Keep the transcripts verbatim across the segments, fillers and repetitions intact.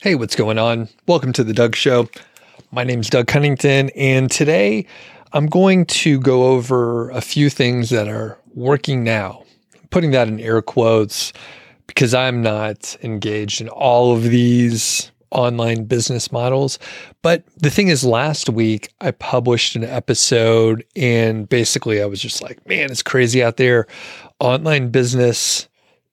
Hey, what's going on? Welcome to the Doug Show. My name's Doug Cunnington, and today I'm going to go over a few things that are working now. I'm putting that in air quotes because I'm not engaged in all of these online business models. But the thing is, last week I published an episode and basically I was just like, man, it's crazy out there. Online business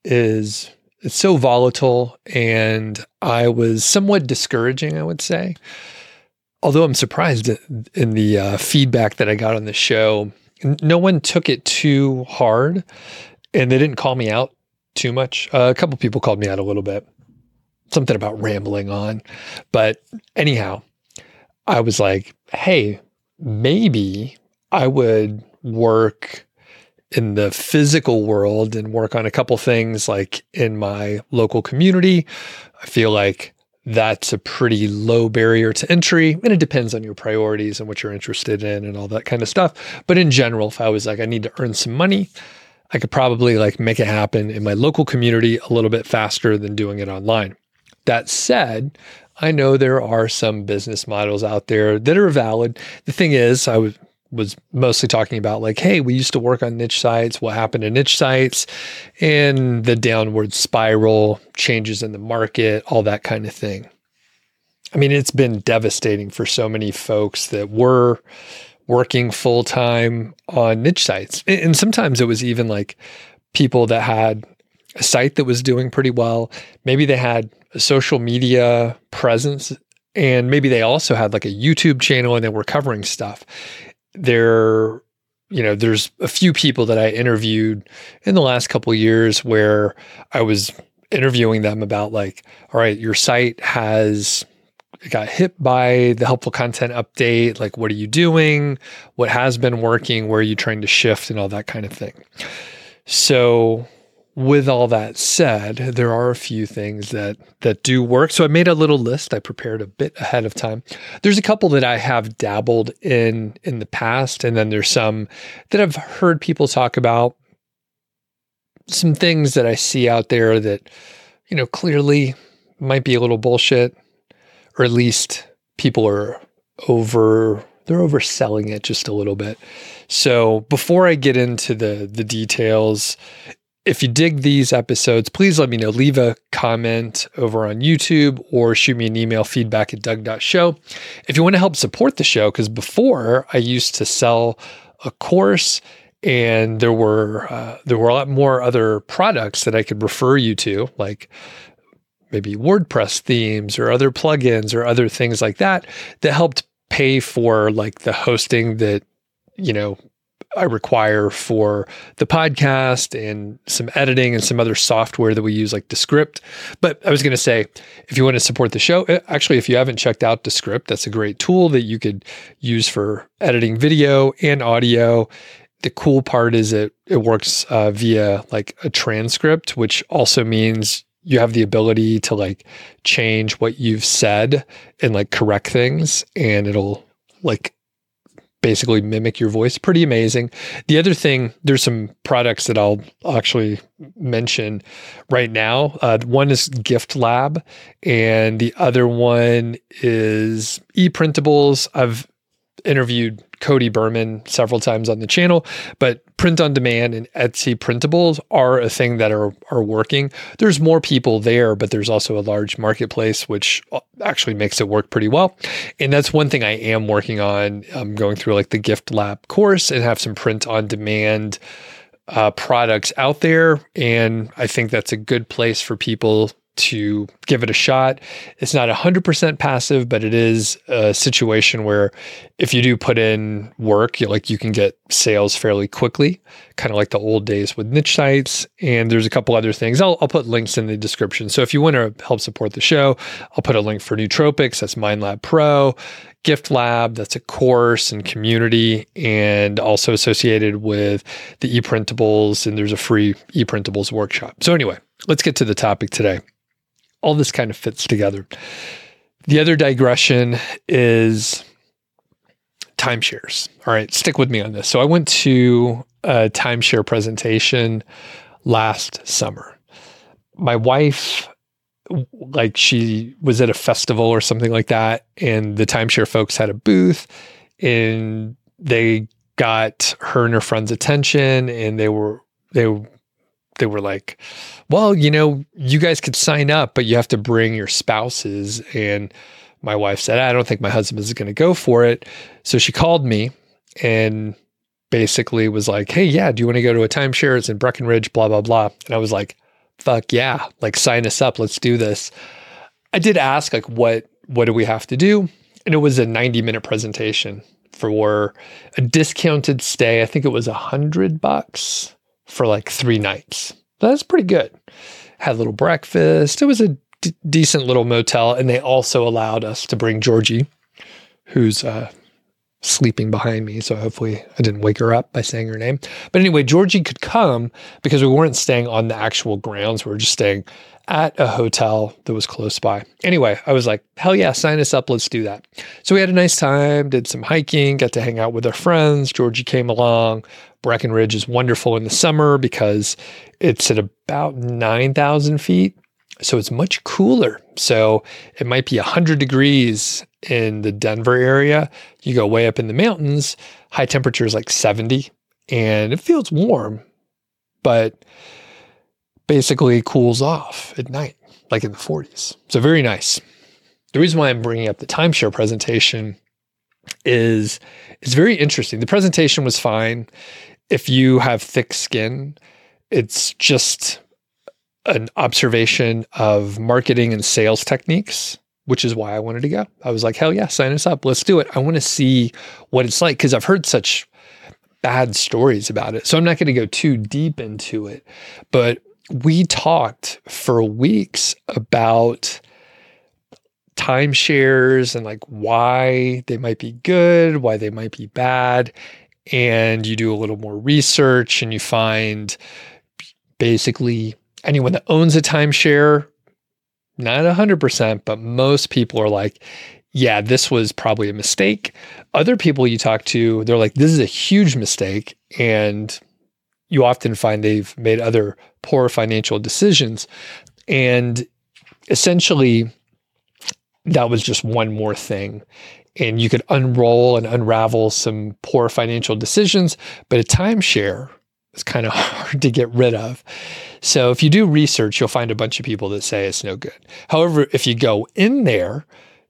is it's so volatile, and I was somewhat discouraging, I would say. Although I'm surprised in the uh, feedback that I got on the show. No one took it too hard, and they didn't call me out too much. Uh, a couple people called me out a little bit. Something about rambling on. But anyhow, I was like, hey, maybe I would work in the physical world and work on a couple things like in my local community. I feel like that's a pretty low barrier to entry, and it depends on your priorities and what you're interested in and all that kind of stuff. But in general, if I was like, I need to earn some money, I could probably like make it happen in my local community a little bit faster than doing it online. That said, I know there are some business models out there that are valid. The thing is, I was was mostly talking about like, hey, we used to work on niche sites, what happened to niche sites, and the downward spiral, changes in the market, all that kind of thing. I mean, it's been devastating for so many folks that were working full-time on niche sites. And sometimes it was even like people that had a site that was doing pretty well. Maybe they had a social media presence, and maybe they also had like a YouTube channel and they were covering stuff. There, you know, there's a few people that I interviewed in the last couple of years where I was interviewing them about like, all right, your site has got hit by the helpful content update. Like, what are you doing? What has been working? Where are you trying to shift and all that kind of thing? So with all that said, there are a few things that that do work. So I made a little list. I prepared a bit ahead of time. There's a couple that I have dabbled in in the past, and then there's some that I've heard people talk about. Some things that I see out there that, you know, clearly might be a little bullshit, or at least people are over, they're overselling it just a little bit. So before I get into the the details, if you dig these episodes, please let me know. Leave a comment over on YouTube or shoot me an email, feedback at doug dot show. If you want to help support the show, because before I used to sell a course and there were uh, there were a lot more other products that I could refer you to, like maybe WordPress themes or other plugins or other things like that, that helped pay for like the hosting that, you know, I require for the podcast and some editing and some other software that we use like Descript. But I was going to say, if you want to support the show, actually, if you haven't checked out Descript, that's a great tool that you could use for editing video and audio. The cool part is it it works uh, via like a transcript, which also means you have the ability to like change what you've said and like correct things, and it'll like basically mimic your voice. Pretty amazing. The other thing, there's some products that I'll actually mention right now. Uh, one is GiftLab, and the other one is ePrintables. I've interviewed Cody Berman several times on the channel, but print on demand and Etsy printables are a thing that are are working. There's more people there, but there's also a large marketplace, which actually makes it work pretty well. And that's one thing I am working on. I'm going through like the GiftLab course and have some print on demand uh, products out there. And I think that's a good place for people to give it a shot. It's not one hundred percent passive, but it is a situation where if you do put in work, you like you can get sales fairly quickly, kind of like the old days with niche sites. And there's a couple other things. I'll, I'll put links in the description. So if you want to help support the show, I'll put a link for Nootropics, that's MindLab Pro, GiftLab, that's a course and community, and also associated with the ePrintables, and there's a free ePrintables workshop. So anyway, let's get to the topic today. All this kind of fits together. The other digression is timeshares. All right, stick with me on this. So I went to a timeshare presentation last summer. My wife like she was at a festival or something like that, and the timeshare folks had a booth, and they got her and her friend's attention, and they were they they were like, well, you know, you guys could sign up, but you have to bring your spouses. And my wife said, I don't think my husband is going to go for it. So she called me and basically was like, hey, yeah, do you want to go to a timeshare? It's in Breckenridge, blah, blah, blah. And I was like, fuck yeah, like sign us up. Let's do this. I did ask, like, what, what do we have to do? And it was a ninety minute presentation for a discounted stay. I think it was a hundred bucks for like three nights. That's pretty good. Had a little breakfast. It was a d- decent little motel. And they also allowed us to bring Georgie, who's uh, sleeping behind me. So hopefully I didn't wake her up by saying her name. But anyway, Georgie could come because we weren't staying on the actual grounds. We were just staying at a hotel that was close by. Anyway, I was like, hell yeah, sign us up. Let's do that. So we had a nice time, did some hiking, got to hang out with our friends. Georgie came along. Breckenridge is wonderful in the summer because it's at about nine thousand feet. So it's much cooler. So it might be one hundred degrees in the Denver area. You go way up in the mountains, high temperature is like seventy, and it feels warm, but basically cools off at night, like in the forties. So very nice. The reason why I'm bringing up the timeshare presentation is it's very interesting. The presentation was fine. If you have thick skin, it's just an observation of marketing and sales techniques, which is why I wanted to go. I was like, hell yeah, sign us up. Let's do it. I want to see what it's like because I've heard such bad stories about it. So I'm not going to go too deep into it, but we talked for weeks about timeshares and like why they might be good, why they might be bad. And you do a little more research and you find basically anyone that owns a timeshare, not one hundred percent, but most people are like, yeah, this was probably a mistake. Other people you talk to, they're like, this is a huge mistake. And you often find they've made other poor financial decisions. And essentially, that was just one more thing. And you could unroll and unravel some poor financial decisions, but a timeshare is kind of hard to get rid of. So if you do research, you'll find a bunch of people that say it's no good. However, if you go in there,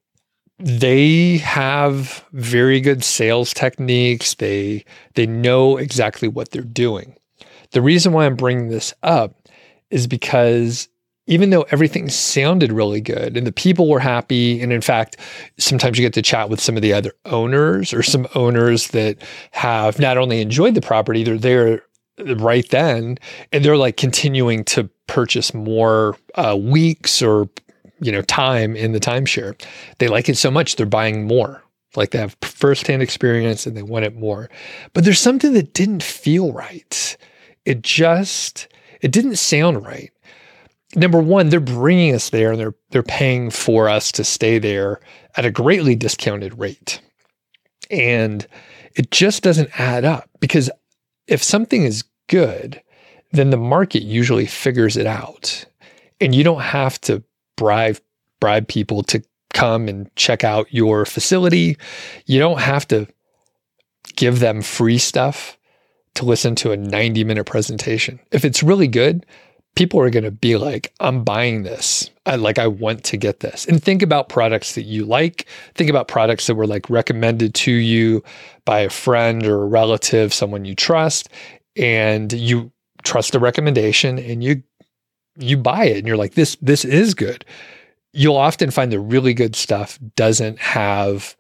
they have very good sales techniques. They, they know exactly what they're doing. The reason why I'm bringing this up is because even though everything sounded really good and the people were happy, and in fact, sometimes you get to chat with some of the other owners or some owners that have not only enjoyed the property, they're there right then, and they're like continuing to purchase more uh, weeks or, you know, time in the timeshare. They like it so much, they're buying more. Like they have firsthand experience and they want it more. But there's something that didn't feel right. It just, it didn't sound right. Number one, they're bringing us there and they're they're paying for us to stay there at a greatly discounted rate. And it just doesn't add up because if something is good, then the market usually figures it out. And you don't have to bribe bribe people to come and check out your facility. You don't have to give them free stuff to listen to a ninety minute presentation. If it's really good, people are going to be like, I'm buying this. I like, I want to get this. And think about products that you like. Think about products that were like recommended to you by a friend or a relative, someone you trust, and you trust the recommendation and you, you buy it and you're like, this, this is good. You'll often find the really good stuff doesn't have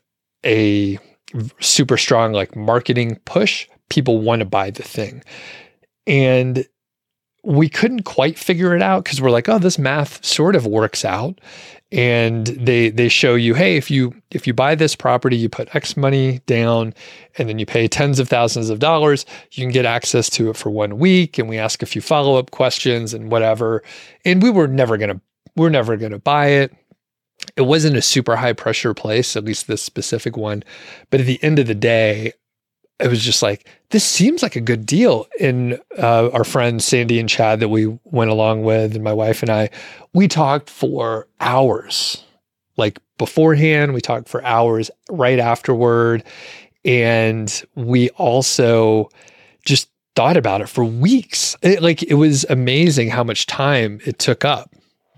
a super strong like marketing push. People want to buy the thing. And we couldn't quite figure it out because we're like, oh, this math sort of works out. And they they show you, hey, if you if you buy this property, you put X money down and then you pay tens of thousands of dollars, you can get access to it for one week. And we ask a few follow-up questions and whatever. And we were never gonna, we're never gonna buy it. It wasn't a super high pressure place, at least this specific one. But at the end of the day, it was just like, this seems like a good deal. And uh, our friends, Sandy and Chad, that we went along with, and my wife and I, we talked for hours. Like beforehand, we talked for hours right afterward. And we also just thought about it for weeks. It, like, it was amazing how much time it took up.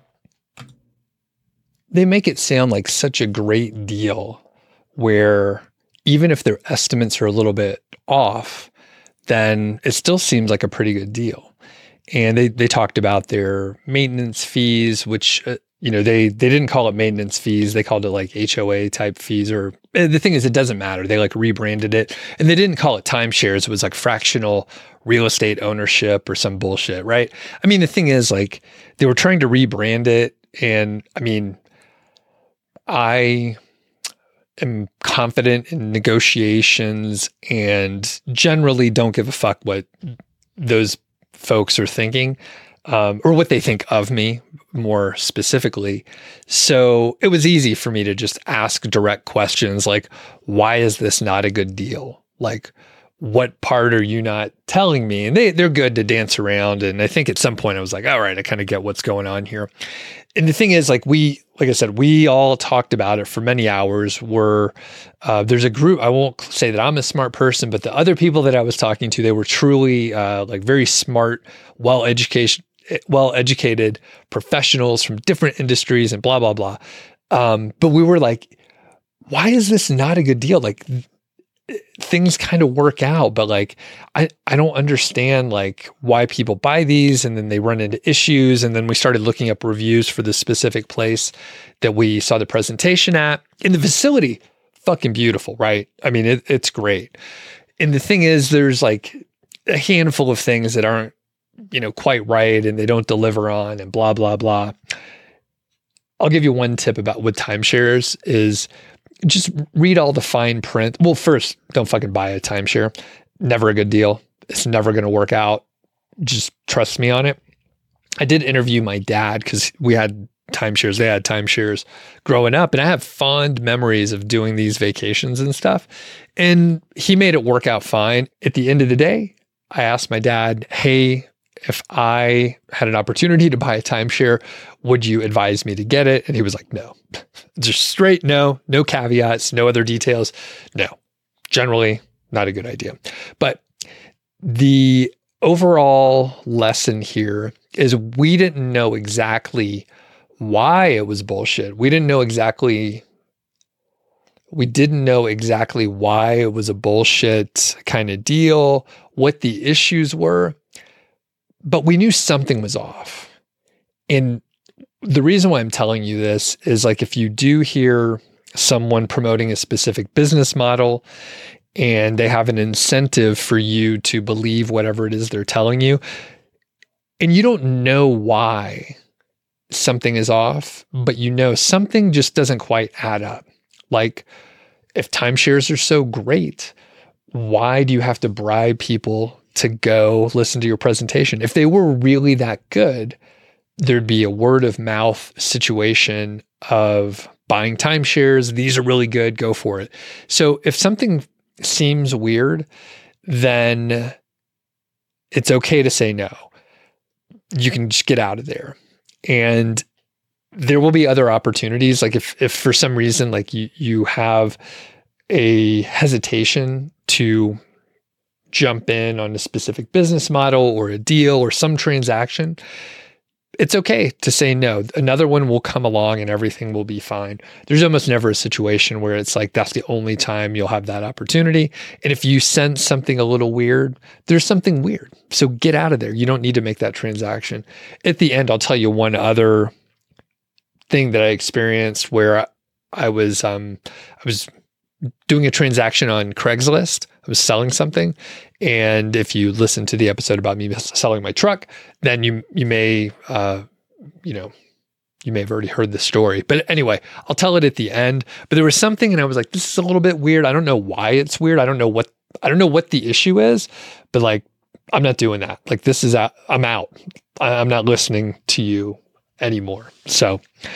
They make it sound like such a great deal where even if their estimates are a little bit off, then it still seems like a pretty good deal. And they they talked about their maintenance fees, which, uh, you know, they they didn't call it maintenance fees. They called it like H O A type fees. Or the thing is, it doesn't matter. They like rebranded it. And they didn't call it timeshares. It was like fractional real estate ownership or some bullshit, right? I mean, the thing is, like, they were trying to rebrand it. And I mean, I am confident in negotiations and generally don't give a fuck what those folks are thinking, um, or what they think of me more specifically. So it was easy for me to just ask direct questions like, why is this not a good deal? Like, what part are you not telling me? And they, they're good to dance around. And I think at some point I was like, all right, I kind of get what's going on here. And the thing is, like, we, like I said, we all talked about it for many hours. We're, uh, there's a group, I won't say that I'm a smart person, but the other people that I was talking to, they were truly uh, like very smart, well-educated, well-educated professionals from different industries and blah, blah, blah. Um, but we were like, why is this not a good deal? Like, things kind of work out, but like, I, I don't understand like why people buy these, and then they run into issues. And then we started looking up reviews for the specific place that we saw the presentation at. In the facility, fucking beautiful, right? I mean, it, it's great. And the thing is, there's like a handful of things that aren't, you know, quite right, and they don't deliver on, and blah, blah, blah. I'll give you one tip about with timeshares is just read all the fine print. Well, first, don't fucking buy a timeshare. Never a good deal. It's never going to work out. Just trust me on it. I did interview my dad because we had timeshares. They had timeshares growing up, and I have fond memories of doing these vacations and stuff. And he made it work out fine. At the end of the day, I asked my dad, hey, if I had an opportunity to buy a timeshare, would you advise me to get it? And he was like, no, just straight no, no caveats, no other details. No, generally not a good idea. But the overall lesson here is we didn't know exactly why it was bullshit. We didn't know exactly, we didn't know exactly why it was a bullshit kind of deal, what the issues were. But we knew something was off. And the reason why I'm telling you this is, like, if you do hear someone promoting a specific business model and they have an incentive for you to believe whatever it is they're telling you, and you don't know why something is off, but you know something just doesn't quite add up. Like, if timeshares are so great, why do you have to bribe people to go listen to your presentation? If they were really that good, there'd be a word of mouth situation of buying timeshares. These are really good. Go for it. So if something seems weird, then it's okay to say no. You can just get out of there. And there will be other opportunities. Like if, if for some reason, like you, you have a hesitation to jump in on a specific business model or a deal or some transaction, it's okay to say no. Another one will come along and everything will be fine. There's almost never a situation where it's like that's the only time you'll have that opportunity. And if you sense something a little weird, there's something weird. So get out of there. You don't need to make that transaction. At the end, I'll tell you one other thing that I experienced where I was um, I was doing a transaction on Craigslist. I was selling something. And if you listen to the episode about me selling my truck, then you you may, uh, you know, you may have already heard the story. But anyway, I'll tell it at the end. But there was something, and I was like, this is a little bit weird. I don't know why it's weird. I don't know what I don't know what the issue is. But like, I'm not doing that. Like, this is out. I'm out. I'm not listening to you anymore. So,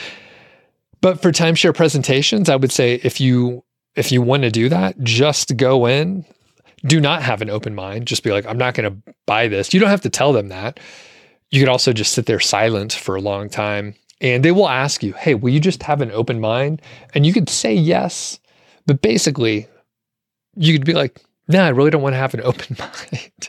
but for timeshare presentations, I would say if you if you want to do that, just go in, do not have an open mind. Just be like, I'm not going to buy this. You don't have to tell them that. You could also just sit there silent for a long time, and they will ask you, hey, will you just have an open mind? And you could say yes, but basically you could be like, no, nah, I really don't want to have an open mind.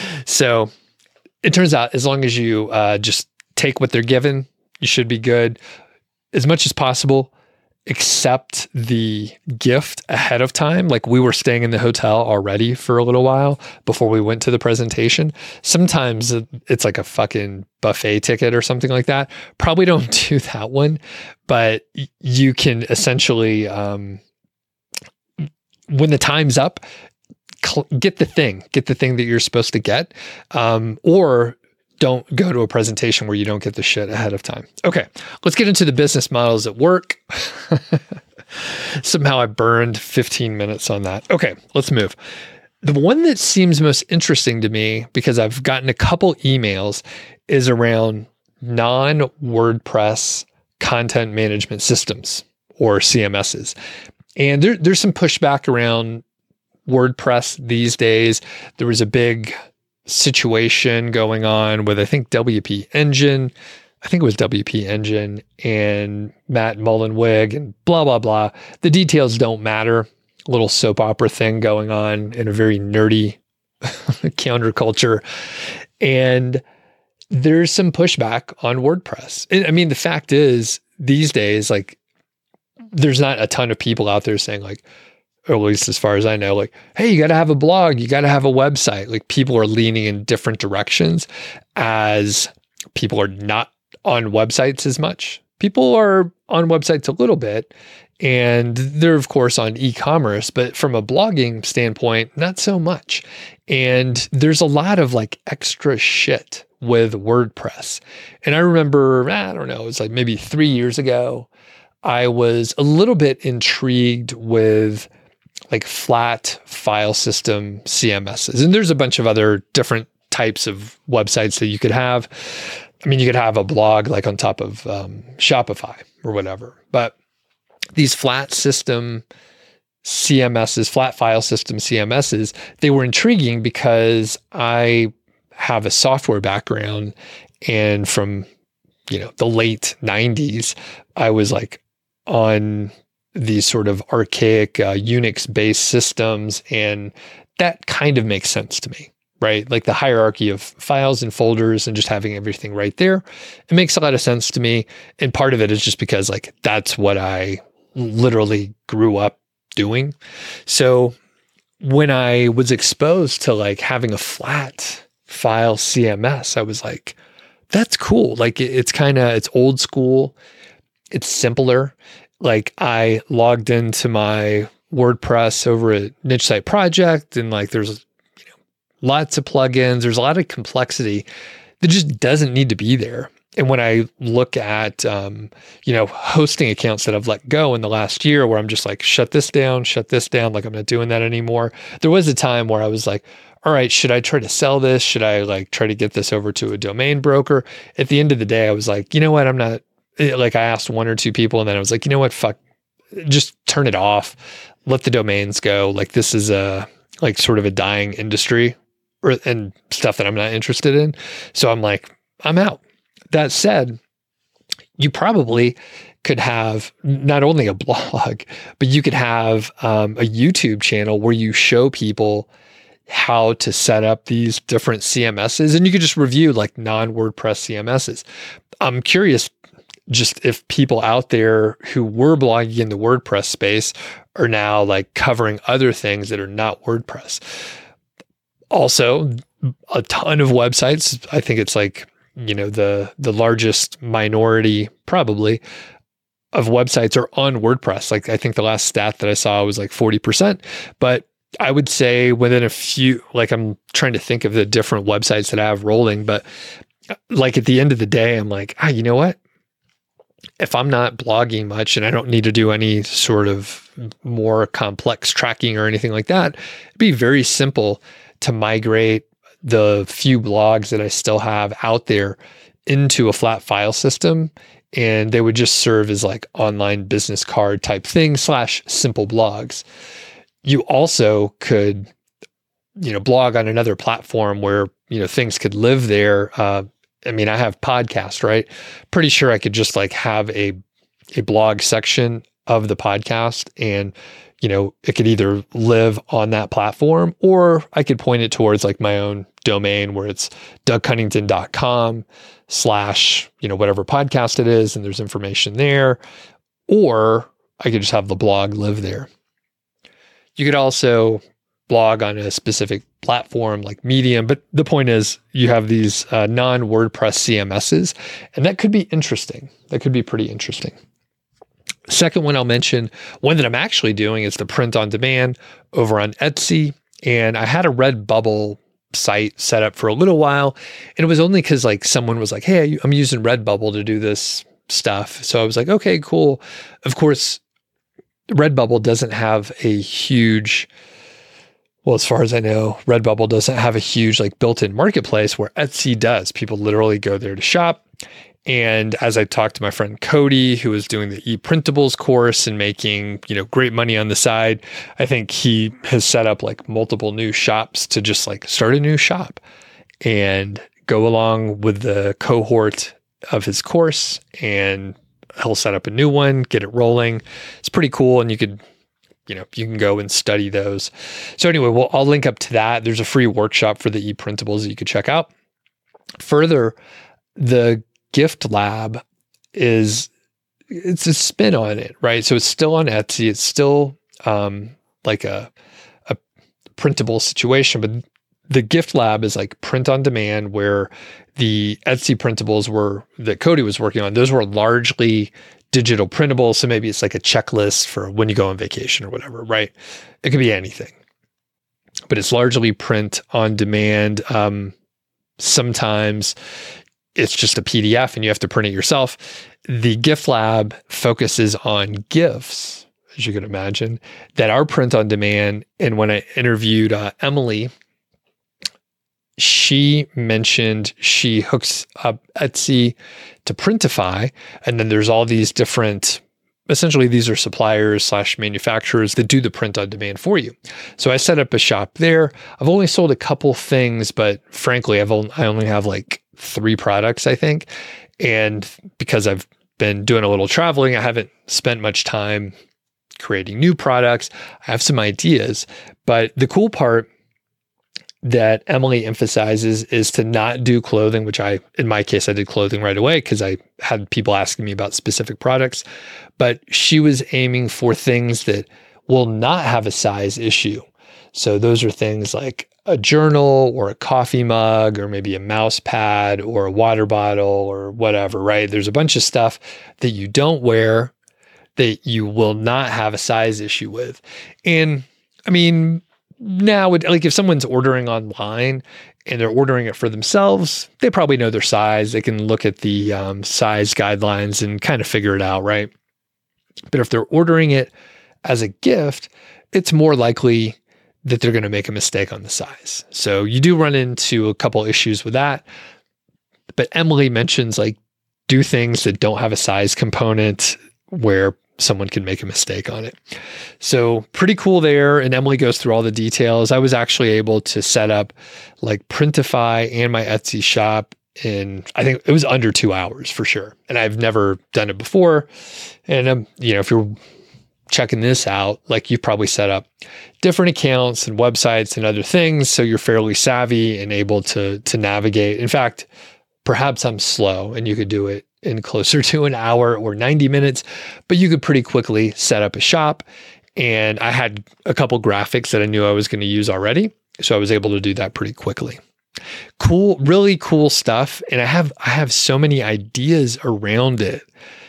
So it turns out as long as you uh, just take what they're given, you should be good. As much as possible, accept the gift ahead of time. Like we were staying in the hotel already for a little while before we went to the presentation. Sometimes it's like a fucking buffet ticket or something like that. Probably don't do that one, but you can essentially, um, when the time's up, get the thing, get the thing that you're supposed to get, um, or don't go to a presentation where you don't get the shit ahead of time. Okay, let's get into the business models at work. Somehow I burned fifteen minutes on that. Okay, let's move. The one that seems most interesting to me, because I've gotten a couple emails, is around non-WordPress content management systems, or C M Ss. And there, there's some pushback around WordPress these days. There was a big situation going on with, I think, W P Engine. I think it was W P Engine and Matt Mullenweg and blah, blah, blah. The details don't matter. A little soap opera thing going on in a very nerdy counterculture. And there's some pushback on WordPress. I mean, the fact is, these days, like, there's not a ton of people out there saying like, or at least as far as I know, like, hey, you got to have a blog, you got to have a website. Like people are leaning in different directions as people are not on websites as much. People are on websites a little bit, and they're of course on e-commerce, but from a blogging standpoint, not so much. And there's a lot of like extra shit with WordPress. And I remember, I don't know, it was like maybe three years ago, I was a little bit intrigued with like flat file system C M Ss. And there's a bunch of other different types of websites that you could have. I mean, you could have a blog like on top of um, Shopify or whatever, but these flat system C M Ss, flat file system C M Ss, they were intriguing because I have a software background, and from, you know, the late nineties, I was like on these sort of archaic uh, Unix-based systems, and that kind of makes sense to me, right? Like the hierarchy of files and folders and just having everything right there. It makes a lot of sense to me. And part of it is just because like that's what I literally grew up doing. So when I was exposed to like having a flat file C M S, I was like, that's cool. Like it, it's kind of, it's old school. It's simpler. Like I logged into my WordPress over at Niche Site Project, and like there's, you know, lots of plugins. There's a lot of complexity that just doesn't need to be there. And when I look at, um, you know, hosting accounts that I've let go in the last year, where I'm just like, shut this down, shut this down, like I'm not doing that anymore. There was a time where I was like, all right, should I try to sell this? Should I like try to get this over to a domain broker? At the end of the day, I was like, you know what? I'm not, like I asked one or two people, and then I was like, you know what? Fuck, just turn it off. Let the domains go. Like this is a, like sort of a dying industry, or, and stuff that I'm not interested in. So I'm like, I'm out. That said, you probably could have not only a blog, but you could have um, a YouTube channel where you show people how to set up these different C M Ss, and you could just review like non-WordPress C M Ss. I'm curious just if people out there who were blogging in the WordPress space are now like covering other things that are not WordPress. Also, a ton of websites, I think it's like, you know, the the largest minority probably of websites are on WordPress. Like I think the last stat that I saw was like forty percent, but I would say within a few, like I'm trying to think of the different websites that I have rolling, but like at the end of the day, I'm like, ah, you know what? If I'm not blogging much and I don't need to do any sort of more complex tracking or anything like that, it'd be very simple to migrate the few blogs that I still have out there into a flat file system. And they would just serve as like online business card type thing slash simple blogs. You also could you know, blog on another platform where, you know, things could live there. Uh, I mean, I have podcast, right? Pretty sure I could just like have a, a blog section of the podcast, and, you know, it could either live on that platform, or I could point it towards like my own domain where it's dougcunnington.com slash, you know, whatever podcast it is. And there's information there, or I could just have the blog live there. You could also blog on a specific platform like Medium, but the point is you have these uh, non-WordPress C M Ss, and that could be interesting. That could be pretty interesting. Second one I'll mention, one that I'm actually doing, is the print on demand over on Etsy. And I had a Redbubble site set up for a little while, and it was only because like someone was like, hey, I'm using Redbubble to do this stuff. So I was like, okay, cool. Of course, Redbubble doesn't have a huge, well, as far as I know, Redbubble doesn't have a huge like built-in marketplace, where Etsy does. People literally go there to shop. And as I talked to my friend Cody, who was doing the ePrintables course and making, you know, great money on the side, I think he has set up like multiple new shops to just like start a new shop and go along with the cohort of his course, and he'll set up a new one, get it rolling. It's pretty cool. And you could, you know, you can go and study those. So anyway, well, I'll link up to that. There's a free workshop for the ePrintables that you could check out. Further, the Gift Lab is, it's a spin on it, right? So it's still on Etsy. It's still um, like a, a printable situation, but the Gift Lab is like print on demand, where the Etsy printables were that Cody was working on. Those were largely digital printables. So maybe it's like a checklist for when you go on vacation or whatever, right? It could be anything, but it's largely print on demand. Um, sometimes it's just a P D F and you have to print it yourself. The Gift Lab focuses on gifts, as you can imagine, that are print on demand. And when I interviewed uh, Emily, she mentioned she hooks up Etsy to Printify. And then there's all these different, essentially these are suppliers slash manufacturers that do the print on demand for you. So I set up a shop there. I've only sold a couple things, but frankly, I've only, I only have like three products, I think. And because I've been doing a little traveling, I haven't spent much time creating new products. I have some ideas, but the cool part that Emily emphasizes is to not do clothing, which I, in my case, I did clothing right away because I had people asking me about specific products, but she was aiming for things that will not have a size issue. So those are things like a journal or a coffee mug or maybe a mouse pad or a water bottle or whatever, right? There's a bunch of stuff that you don't wear that you will not have a size issue with. And I mean, now, like if someone's ordering online and they're ordering it for themselves, they probably know their size. They can look at the um, size guidelines and kind of figure it out, right? But if they're ordering it as a gift, it's more likely that they're going to make a mistake on the size. So you do run into a couple issues with that. But Emily mentions like do things that don't have a size component where someone can make a mistake on it. So pretty cool there. And Emily goes through all the details. I was actually able to set up like Printify and my Etsy shop in, I think it was under two hours for sure. And I've never done it before. And, um, you know, if you're checking this out, like you've probably set up different accounts and websites and other things. So you're fairly savvy and able to, to navigate. In fact, perhaps I'm slow and you could do it in closer to an hour or ninety minutes, but you could pretty quickly set up a shop. And I had a couple graphics that I knew I was going to use already. So I was able to do that pretty quickly. Cool, really cool stuff. And I have, I have so many ideas around it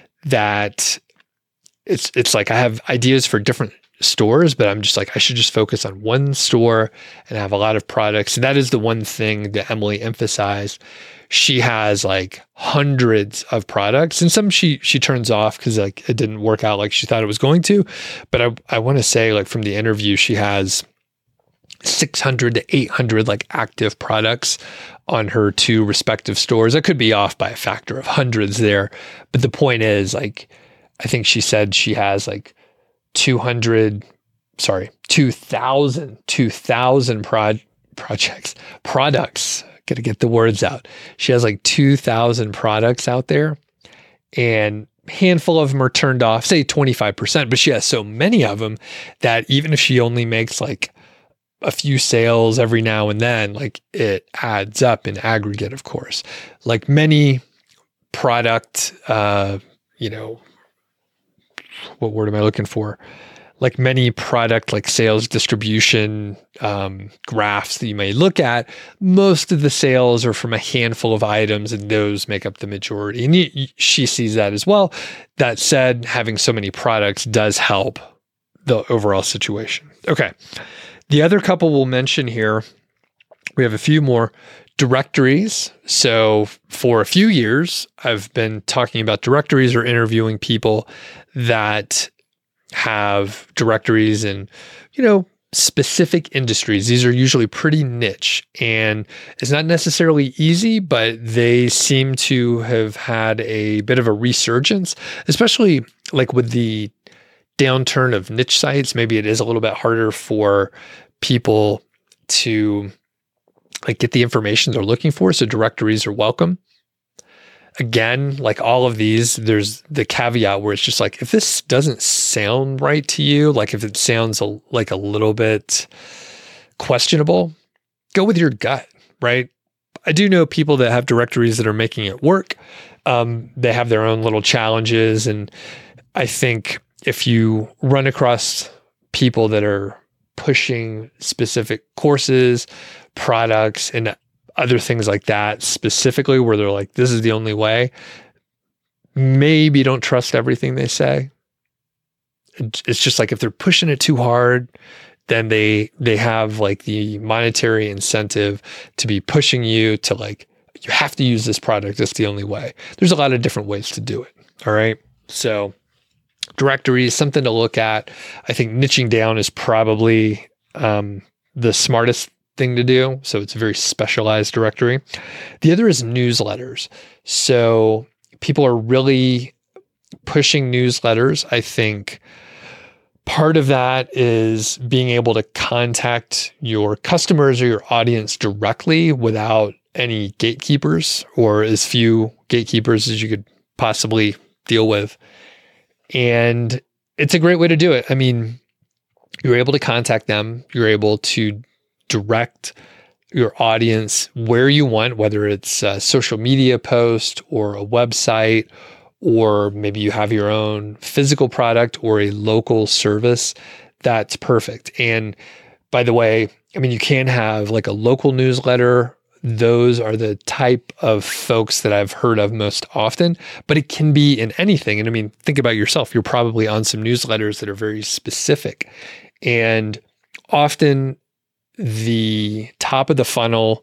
that it's, it's like I have ideas for different stores, but I'm just like, I should just focus on one store and have a lot of products. And that is the one thing that Emily emphasized. She has like hundreds of products, and some she she turns off because like it didn't work out like she thought it was going to. But I I want to say like from the interview, she has six hundred to eight hundred like active products on her two respective stores. I could be off by a factor of hundreds there, but the point is like I think she said she has like two hundred, sorry, two thousand, two thousand prod. projects, products. Got to get the words out. She has like two thousand products out there, and a handful of them are turned off, say twenty-five percent, but she has so many of them that even if she only makes like a few sales every now and then, like it adds up in aggregate, of course. Like many product, uh, you know, what word am I looking for? Like many product, like sales distribution um, graphs that you may look at, most of the sales are from a handful of items, and those make up the majority. And you, she sees that as well. That said, having so many products does help the overall situation. Okay. The other couple we'll mention here, we have a few more directories. So for a few years, I've been talking about directories or interviewing people that have directories in, you know, specific industries. These are usually pretty niche, and it's not necessarily easy, but they seem to have had a bit of a resurgence, especially like with the downturn of niche sites. Maybe it is a little bit harder for people to like get the information they're looking for. So directories are welcome. Again, like all of these, there's the caveat where it's just like, if this doesn't sound right to you, like if it sounds a, like a little bit questionable, go with your gut, right? I do know people that have directories that are making it work. Um, they have their own little challenges. And I think if you run across people that are pushing specific courses, products, and other things like that, specifically where they're like, this is the only way, maybe don't trust everything they say. It's just like if they're pushing it too hard, then they they have like the monetary incentive to be pushing you to like, you have to use this product. It's the only way. There's a lot of different ways to do it. All right. So directories, something to look at. I think niching down is probably um, the smartest thing to do. So it's a very specialized directory. The other is newsletters. So people are really pushing newsletters. I think part of that is being able to contact your customers or your audience directly without any gatekeepers, or as few gatekeepers as you could possibly deal with. And it's a great way to do it. I mean, you're able to contact them. You're able to direct your audience where you want, whether it's a social media post or a website, or maybe you have your own physical product or a local service. That's perfect. And by the way, I mean, you can have like a local newsletter. Those are the type of folks that I've heard of most often, but it can be in anything. And I mean, think about yourself. You're probably on some newsletters that are very specific, and often the top of the funnel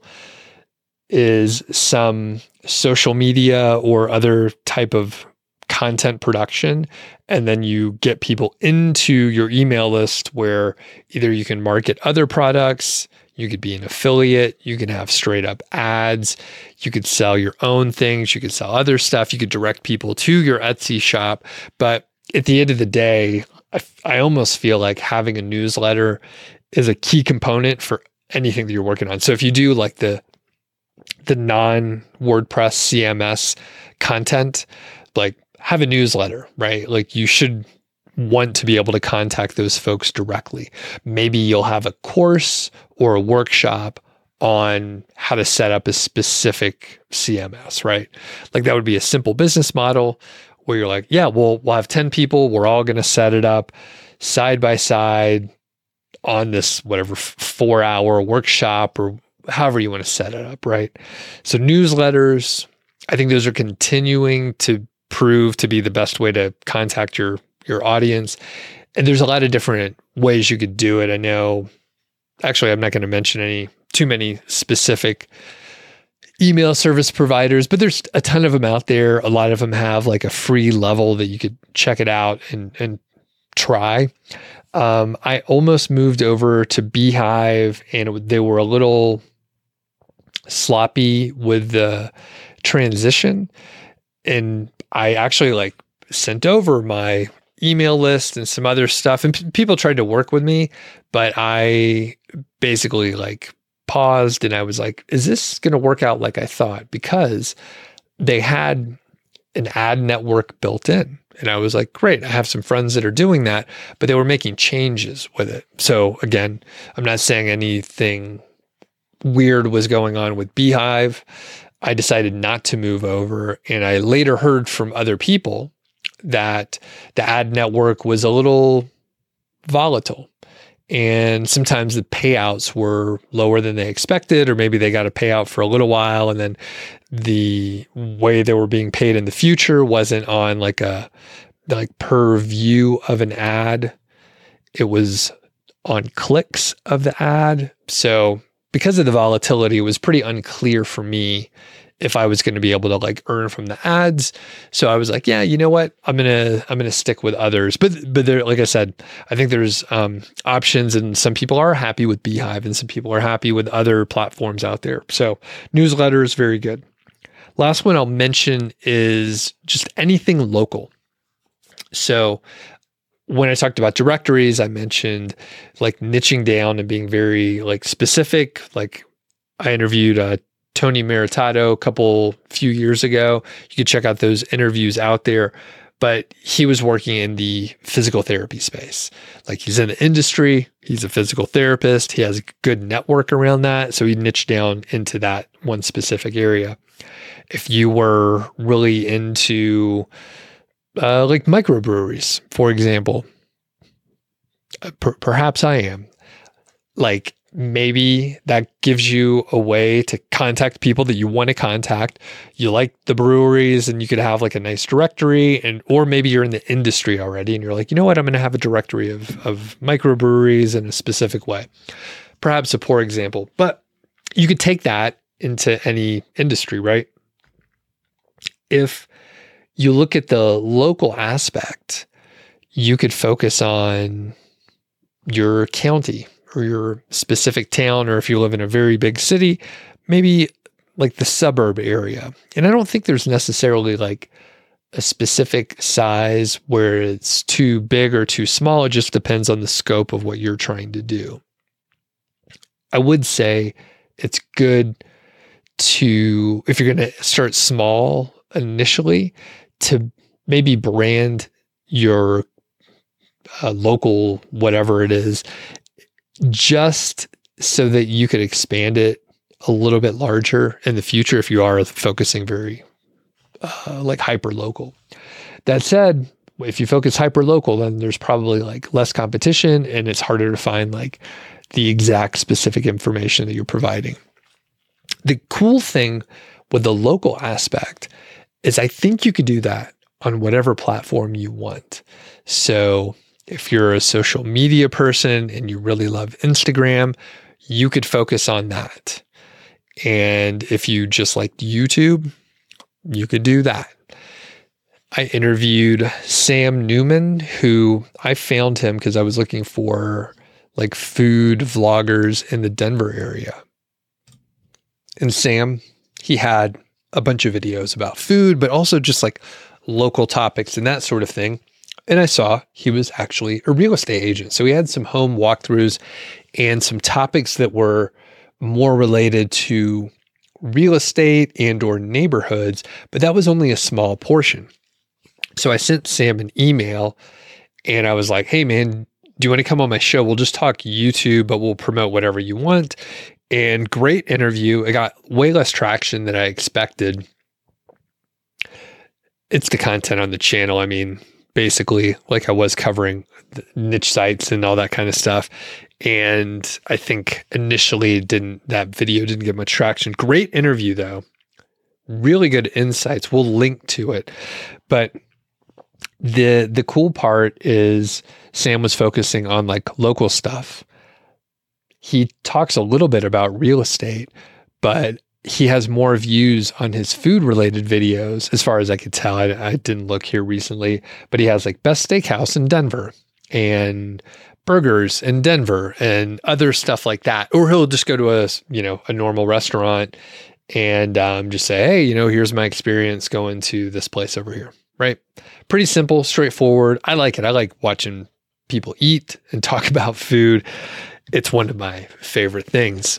is some social media or other type of content production. And then you get people into your email list where either you can market other products, you could be an affiliate, you can have straight up ads, you could sell your own things, you could sell other stuff, you could direct people to your Etsy shop. But at the end of the day, I, I almost feel like having a newsletter is a key component for anything that you're working on. So if you do like the the non-WordPress C M S content, like have a newsletter, right? Like you should want to be able to contact those folks directly. Maybe you'll have a course or a workshop on how to set up a specific C M S, right? Like that would be a simple business model where you're like, yeah, well, we'll have ten people. We're all going to set it up side by side on this, whatever, four hour workshop or however you want to set it up, right? So newsletters, I think those are continuing to prove to be the best way to contact your, your audience. And there's a lot of different ways you could do it. I know, actually, I'm not going to mention any too many specific email service providers, but there's a ton of them out there. A lot of them have like a free level that you could check it out and, and try. Um, I almost moved over to Beehive, and it, they were a little sloppy with the transition. And I actually like sent over my email list and some other stuff, and p- people tried to work with me, but I basically like paused and I was like, is this going to work out like I thought? Because they had an ad network built in. And I was like, great, I have some friends that are doing that, but they were making changes with it. So again, I'm not saying anything weird was going on with Beehive. I decided not to move over. And I later heard from other people that the ad network was a little volatile. And sometimes the payouts were lower than they expected, or maybe they got a payout for a little while. And then the way they were being paid in the future wasn't on like a, like per view of an ad. It was on clicks of the ad. So because of the volatility, it was pretty unclear for me if I was going to be able to like earn from the ads. So I was like, yeah, you know what? I'm going to, I'm going to stick with others. But, but there, like I said, I think there's um, options, and some people are happy with Beehive and some people are happy with other platforms out there. So newsletter is very good. Last one I'll mention is just anything local. So when I talked about directories, I mentioned like niching down and being very like specific. Like I interviewed uh, Tony Maritato a couple few years ago. You could check out those interviews out there, but he was working in the physical therapy space. Like he's in the industry, he's a physical therapist, he has a good network around that. So he niched down into that one specific area. If you were really into uh, like microbreweries, for example, uh, per- perhaps I am, like, maybe that gives you a way to contact people that you want to contact. You like the breweries and you could have like a nice directory, and, or maybe you're in the industry already and you're like, you know what, I'm going to have a directory of, of microbreweries in a specific way. Perhaps a poor example, but you could take that into any industry, right? If you look at the local aspect, you could focus on your county or your specific town, or if you live in a very big city, maybe like the suburb area. And I don't think there's necessarily like a specific size where it's too big or too small. It just depends on the scope of what you're trying to do. I would say it's good to, if you're going to start small initially, to maybe brand your uh, local, whatever it is, just so that you could expand it a little bit larger in the future if you are focusing very uh, like hyper local. That said, if you focus hyper local, then there's probably like less competition and it's harder to find like the exact specific information that you're providing. The cool thing with the local aspect is I think you could do that on whatever platform you want. So if you're a social media person and you really love Instagram, you could focus on that. And if you just like YouTube, you could do that. I interviewed Sam Newman, who I found him because I was looking for like food vloggers in the Denver area. And Sam, he had a bunch of videos about food, but also just like local topics and that sort of thing. And I saw he was actually a real estate agent. So he had some home walkthroughs and some topics that were more related to real estate and or neighborhoods, but that was only a small portion. So I sent Sam an email and I was like, hey man, do you want to come on my show? We'll just talk YouTube, but we'll promote whatever you want. And great interview. It got way less traction than I expected. It's the content on the channel. I mean, basically, like I was covering the niche sites and all that kind of stuff. And I think initially didn't that video didn't get much traction. Great interview though. Really good insights. We'll link to it. But the the cool part is Sam was focusing on like local stuff. He talks a little bit about real estate, but he has more views on his food related videos, as far as I could tell. I, I didn't look here recently, but he has like best steakhouse in Denver and burgers in Denver and other stuff like that. Or he'll just go to a, you know, a normal restaurant and um, just say, hey, you know, here's my experience going to this place over here, right? Pretty simple, straightforward. I like it. I like watching people eat and talk about food. It's one of my favorite things.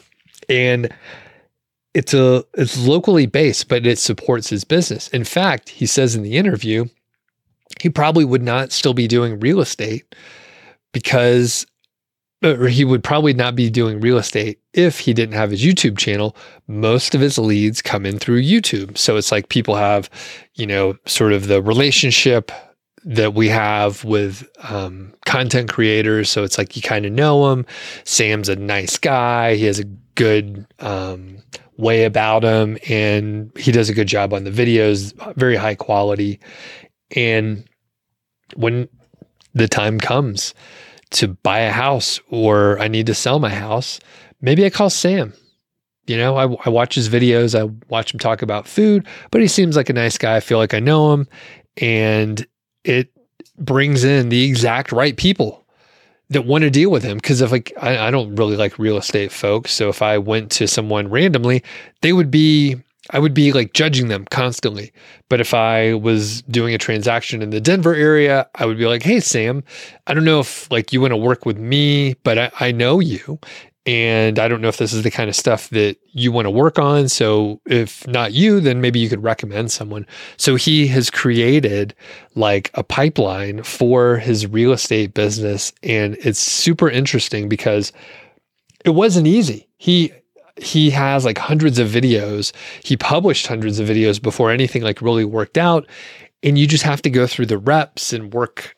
And it's a it's locally based, but it supports his business. In fact, he says in the interview, he probably would not still be doing real estate because, or he would probably not be doing real estate if he didn't have his YouTube channel. Most of his leads come in through YouTube. So it's like people have, you know, sort of the relationship that we have with um, content creators. So it's like you kind of know him. Sam's a nice guy. He has a good um, way about him, and he does a good job on the videos, very high quality. And when the time comes to buy a house or I need to sell my house, maybe I call Sam. You know, I, I watch his videos. I watch him talk about food, but he seems like a nice guy. I feel like I know him, and it brings in the exact right people that want to deal with him. Because if like I, I don't really like real estate folks, so if I went to someone randomly, they would be I would be like judging them constantly. But if I was doing a transaction in the Denver area, I would be like, hey, Sam, I don't know if like you want to work with me, but I, I know you. And I don't know if this is the kind of stuff that you want to work on. So if not you, then maybe you could recommend someone. So he has created like a pipeline for his real estate business. And it's super interesting because it wasn't easy. He He has like hundreds of videos. He published hundreds of videos before anything like really worked out. And you just have to go through the reps and work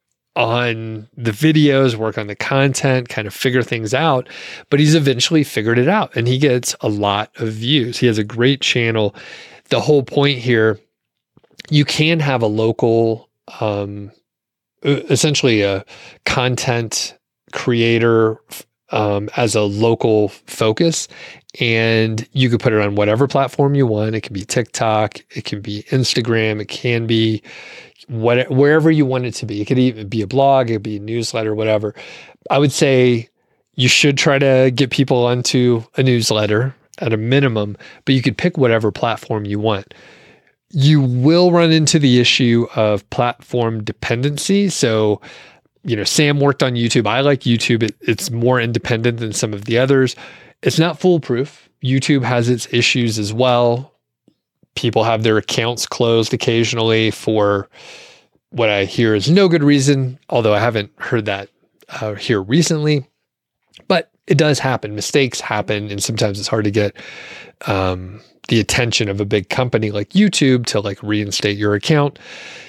on the videos, work on the content, kind of figure things out. But he's eventually figured it out, and he gets a lot of views. He has a great channel. The whole point here, you can have a local, um, essentially a content creator Um, as a local focus, and you could put it on whatever platform you want. It can be TikTok, it can be Instagram, it can be what, wherever you want it to be. It could even be a blog, it could be a newsletter, whatever. I would say you should try to get people onto a newsletter at a minimum, but you could pick whatever platform you want. You will run into the issue of platform dependency. So you know, Sam worked on YouTube. I like YouTube. It, it's more independent than some of the others. It's not foolproof. YouTube has its issues as well. People have their accounts closed occasionally for what I hear is no good reason, although I haven't heard that uh, here recently. But it does happen. Mistakes happen, and sometimes it's hard to get um, the attention of a big company like YouTube to like reinstate your account.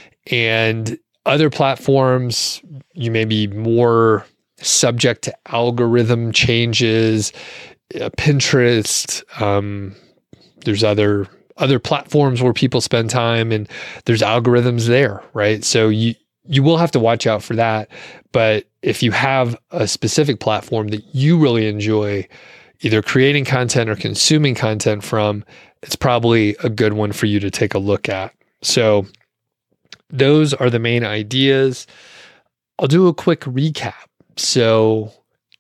And other platforms, you may be more subject to algorithm changes. Uh, Pinterest, um, there's other other platforms where people spend time, and there's algorithms there, right? So you you will have to watch out for that. But if you have a specific platform that you really enjoy either creating content or consuming content from, it's probably a good one for you to take a look at. So those are the main ideas. I'll do a quick recap. So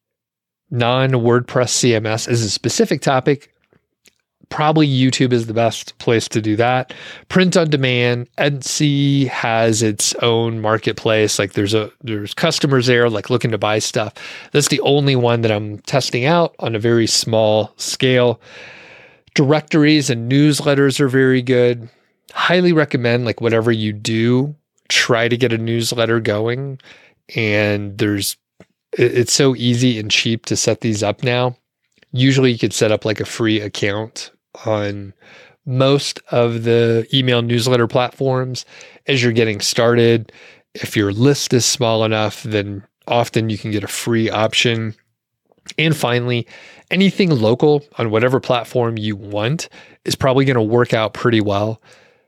non-WordPress C M S is a specific topic. Probably YouTube is the best place to do that. Print on demand. Etsy has its own marketplace. Like there's a there's customers there like looking to buy stuff. That's the only one that I'm testing out on a very small scale. Directories and newsletters are very good. Highly recommend, like whatever you do, try to get a newsletter going. And there's it's so easy and cheap to set these up now. Usually you could set up like a free account on most of the email newsletter platforms as you're getting started. If your list is small enough, then often you can get a free option. And finally, anything local on whatever platform you want is probably going to work out pretty well,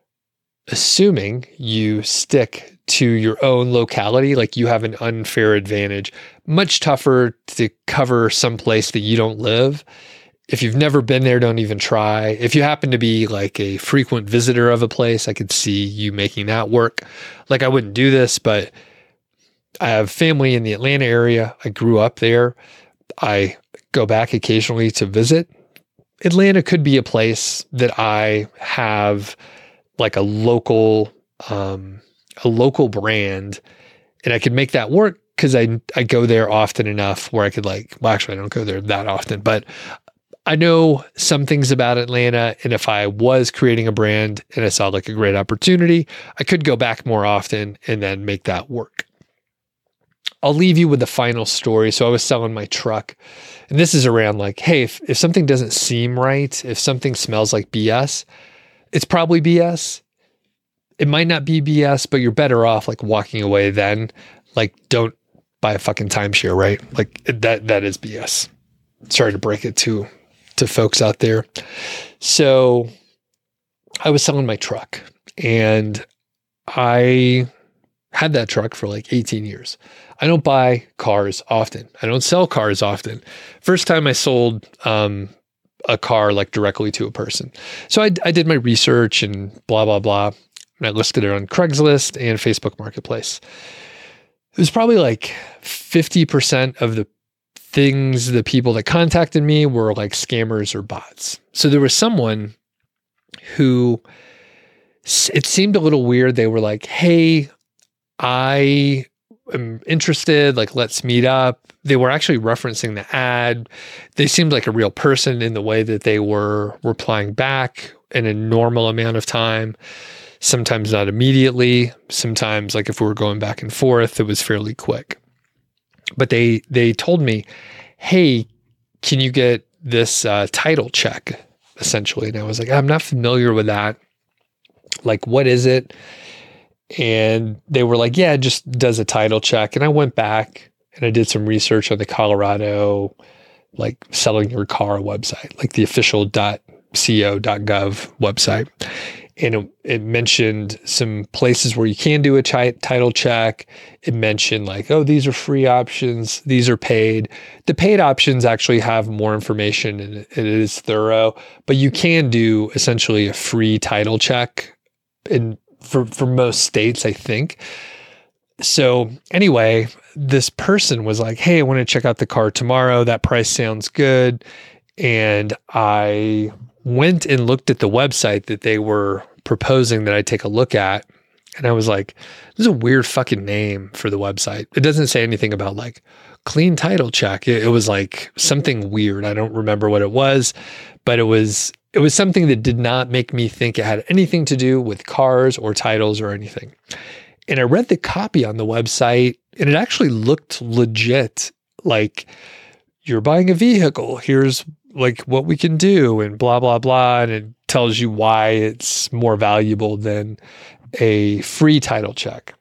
assuming you stick to your own locality. Like you have an unfair advantage. Much tougher to cover some place that you don't live. If you've never been there, don't even try. If you happen to be like a frequent visitor of a place, I could see you making that work. Like I wouldn't do this, but I have family in the Atlanta area. I grew up there. I go back occasionally to visit. Atlanta could be a place that I have like a local, um, a local brand, and I could make that work because I I go there often enough where I could like, well, actually I don't go there that often, but I know some things about Atlanta, and if I was creating a brand and I saw like a great opportunity, I could go back more often and then make that work. I'll leave you with the final story. So I was selling my truck, and this is around like, hey, if, if something doesn't seem right, if something smells like B S, it's probably B S. It might not be B S, but you're better off like walking away then. Like, don't buy a fucking timeshare, right? Like that, that is B S. Sorry to break it to, to folks out there. So I was selling my truck, and I had that truck for like eighteen years. I don't buy cars often. I don't sell cars often. First time I sold um, a car like directly to a person. So I, I did my research and blah, blah, blah. And I listed it on Craigslist and Facebook Marketplace. It was probably like fifty percent of the things, the people that contacted me were like scammers or bots. So there was someone who, it seemed a little weird. They were like, hey, I am interested, like, let's meet up. They were actually referencing the ad. They seemed like a real person in the way that they were replying back in a normal amount of time. Sometimes not immediately. Sometimes, like if we were going back and forth, it was fairly quick. But they they told me, hey, can you get this uh, title check, essentially? And I was like, I'm not familiar with that. Like, what is it? And they were like, yeah, it just does a title check. And I went back and I did some research on the Colorado, like selling your car website, like the official .co .gov website. And it, it mentioned some places where you can do a chi- title check. It mentioned like, oh, these are free options. These are paid. The paid options actually have more information and it, it is thorough, but you can do essentially a free title check in for, for most states, I think. So anyway, this person was like, hey, I want to check out the car tomorrow. That price sounds good. And I went and looked at the website that they were proposing that I take a look at. And I was like, this is a weird fucking name for the website. It doesn't say anything about like clean title check. It, it was like something weird. I don't remember what it was, but it was, it was something that did not make me think it had anything to do with cars or titles or anything. And I read the copy on the website and it actually looked legit. Like, you're buying a vehicle. Here's like what we can do and blah, blah, blah. And it tells you why it's more valuable than a free title check.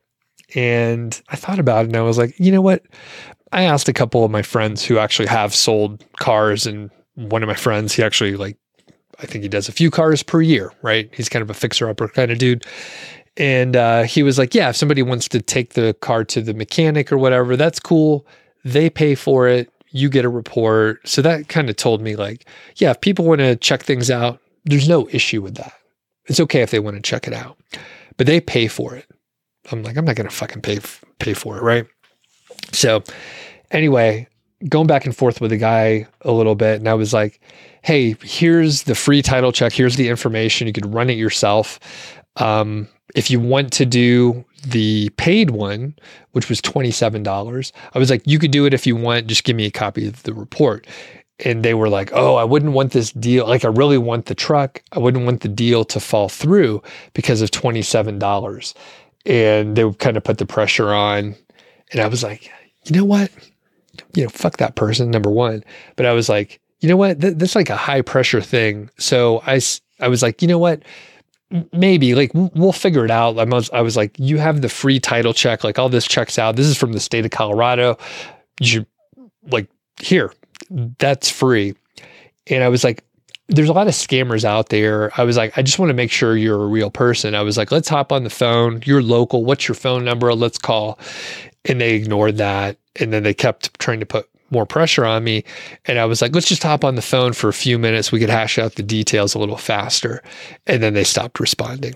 And I thought about it and I was like, you know what? I asked a couple of my friends who actually have sold cars, and one of my friends, he actually like, I think he does a few cars per year, right? He's kind of a fixer-upper kind of dude. And uh, he was like, yeah, if somebody wants to take the car to the mechanic or whatever, that's cool. They pay for it. You get a report. So that kind of told me like, yeah, if people want to check things out, there's no issue with that. It's okay if they want to check it out, but they pay for it. I'm like, I'm not going to fucking pay, pay for it. Right. So anyway, going back and forth with the guy a little bit. And I was like, hey, here's the free title check. Here's the information. You could run it yourself. Um, if you want to do the paid one, which was twenty-seven dollars, I was like, you could do it if you want, just give me a copy of the report. And they were like, oh, I wouldn't want this deal. Like, I really want the truck. I wouldn't want the deal to fall through because of twenty-seven dollars. And they would kind of put the pressure on. And I was like, you know what? You know, fuck that person, number one. But I was like, you know what? Th- that's like a high pressure thing. So I, I was like, you know what? Maybe like we'll figure it out. I was, I was like, you have the free title check, like all this checks out. This is from the state of Colorado. You should like, here, that's free. And I was like, there's a lot of scammers out there. I was like, I just want to make sure you're a real person. I was like, let's hop on the phone. You're local. What's your phone number? Let's call. And they ignored that. And then they kept trying to put more pressure on me. And I was like, let's just hop on the phone for a few minutes. We could hash out the details a little faster. And then they stopped responding.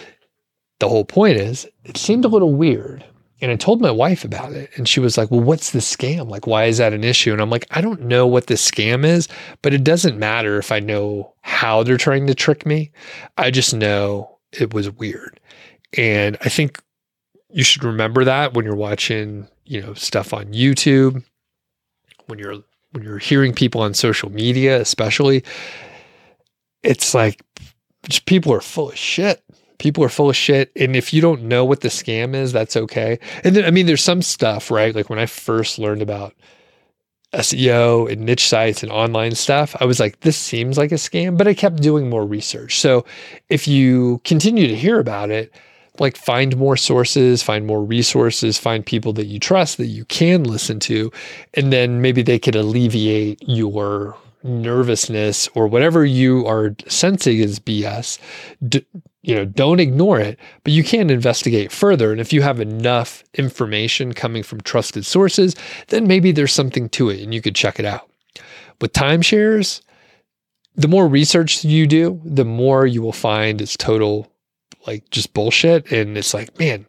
The whole point is, it seemed a little weird. And I told my wife about it. And she was like, well, what's the scam? Like, why is that an issue? And I'm like, I don't know what the scam is, but it doesn't matter if I know how they're trying to trick me. I just know it was weird. And I think you should remember that when you're watching, you know, stuff on YouTube, when you're when you're hearing people on social media, especially, it's like just people are full of shit. People are full of shit. And if you don't know what the scam is, that's okay. And then, I mean, there's some stuff, right? Like when I first learned about S E O and niche sites and online stuff, I was like, this seems like a scam, but I kept doing more research. So if you continue to hear about it, like find more sources, find more resources, find people that you trust that you can listen to, and then maybe they could alleviate your nervousness or whatever you are sensing is B S. D- you know, don't ignore it, but you can investigate further. And if you have enough information coming from trusted sources, then maybe there's something to it and you could check it out. With timeshares, the more research you do, the more you will find it's total, like just bullshit. And it's like, man,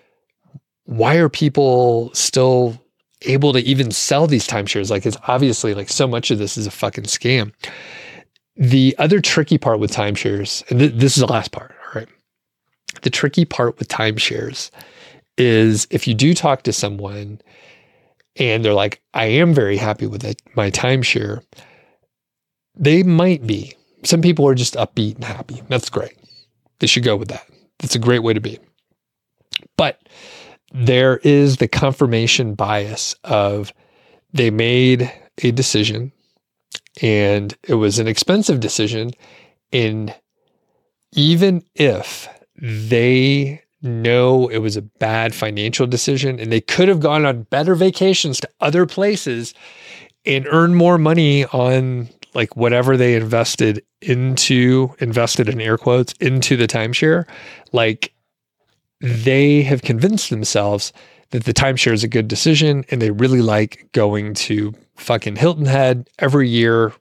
why are people still able to even sell these timeshares? Like, it's obviously like so much of this is a fucking scam. The other tricky part with timeshares, and th- this is the last part, all right? The tricky part with timeshares is if you do talk to someone and they're like, I am very happy with it, my timeshare, they might be. Some people are just upbeat and happy. That's great. They should go with that. That's a great way to be. But there is the confirmation bias of they made a decision and it was an expensive decision. And even if they know it was a bad financial decision and they could have gone on better vacations to other places and earned more money on like whatever they invested into, invested in air quotes, into the timeshare, like they have convinced themselves that the timeshare is a good decision and they really like going to fucking Hilton Head every year,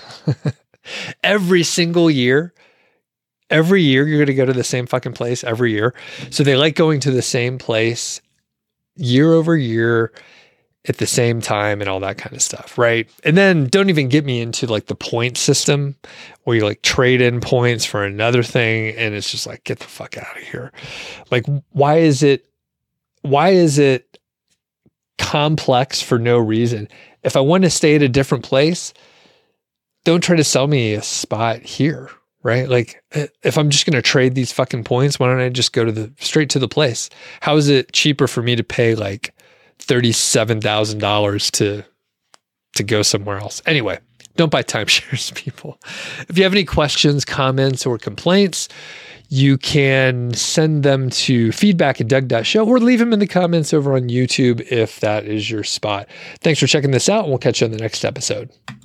every single year. Every year you're going to go to the same fucking place every year. So they like going to the same place year over year at the same time and all that kind of stuff, right? And then don't even get me into like the point system where you like trade in points for another thing. And it's just like, get the fuck out of here. Like, why is it, why is it complex for no reason? If I want to stay at a different place, don't try to sell me a spot here, right? Like if I'm just going to trade these fucking points, why don't I just go to the straight to the place? How is it cheaper for me to pay like thirty-seven thousand dollars to, to go somewhere else? Anyway, don't buy timeshares, people. If you have any questions, comments, or complaints, you can send them to feedback at doug dot show or leave them in the comments over on YouTube if that is your spot. Thanks for checking this out, and we'll catch you on the next episode.